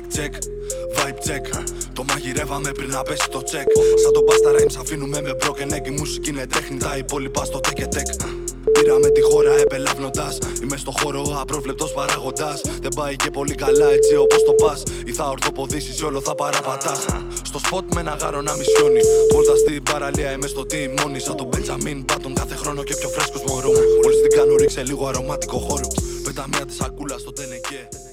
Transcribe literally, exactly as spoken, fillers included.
check, vibe check. Το μαγειρεύαμε πριν να πέσει το check. Σαν τον Basta Rhymes αφήνουμε με broken egg. Η μουσική είναι τέχνη, τα υπόλοιπα στο tech και tech. Πήραμε τη χώρα επελάβνοντας. Είμαι στο χώρο απρόβλεπτος παράγοντας. Δεν πάει και πολύ καλά έτσι όπως το πας. Ή θα ορθοποδήσεις ή όλο θα παραπατάς. Στο spot με ένα γάρο να μισιώνει. Βόλτα στην παραλία είμαι στο τιμόνι. Σαν τον Benjamin Button κάθε χρόνο και πιο φρέσκος μωρό μου. Μόλις την κάνω ρίξε λίγο αρωματικό χώρο. Πέτα μια της σακούλα στο τενεκέ.